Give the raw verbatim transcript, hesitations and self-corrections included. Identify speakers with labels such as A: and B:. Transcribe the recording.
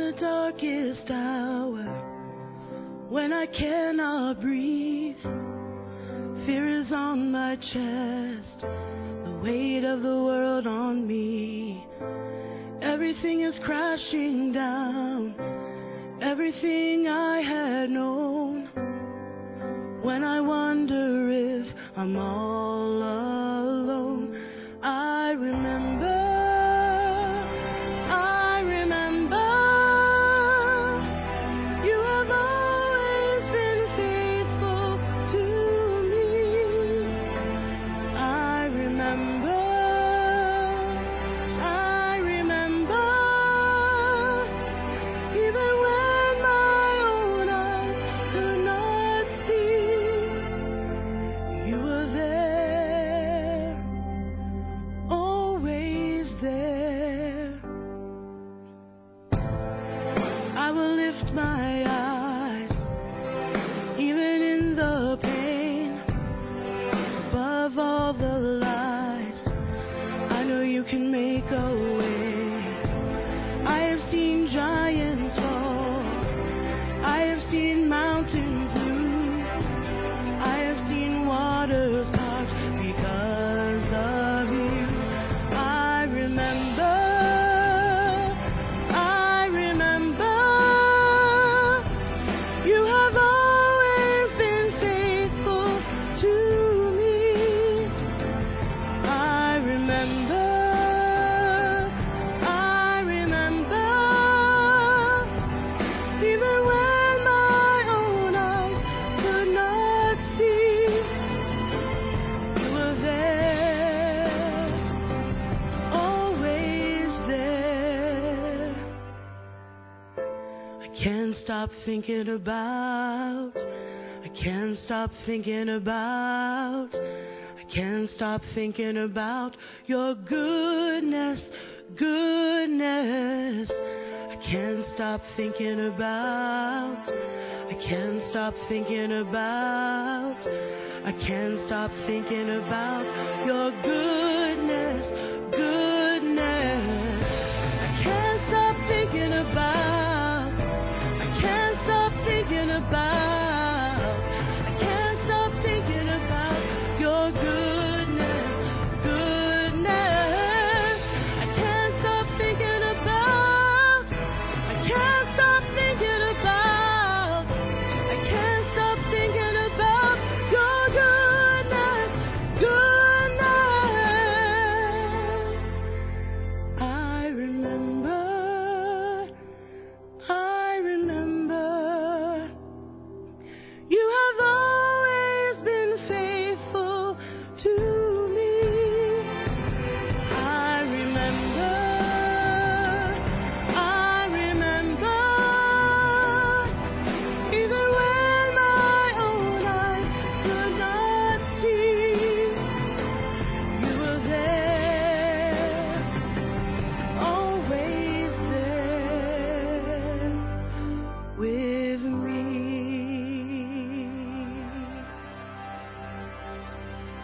A: the darkest hour, when I cannot breathe, fear is on my chest, the weight of the world on me. Everything is crashing down, everything I had known. When I wonder if I'm all alone, I remember, I remember, you have always been faithful to me. I remember, I remember, even when my own eyes could not see, you were there, always there. I will lift my eyes, even in the pain, above all the lies. I know you can make a way. I have seen giants fall, I have seen mountains move, I have seen waters part because of you. I remember, I remember, you have always been faithful to me. I remember, I remember, even when my own eyes could not see, you were there, always there. I can't stop thinking about, I can't stop thinking about, I can't stop thinking about your goodness, goodness. I can't stop thinking about, I can't stop thinking about, I can't stop thinking about your goodness, goodness. I can't stop thinking about, I can't stop thinking about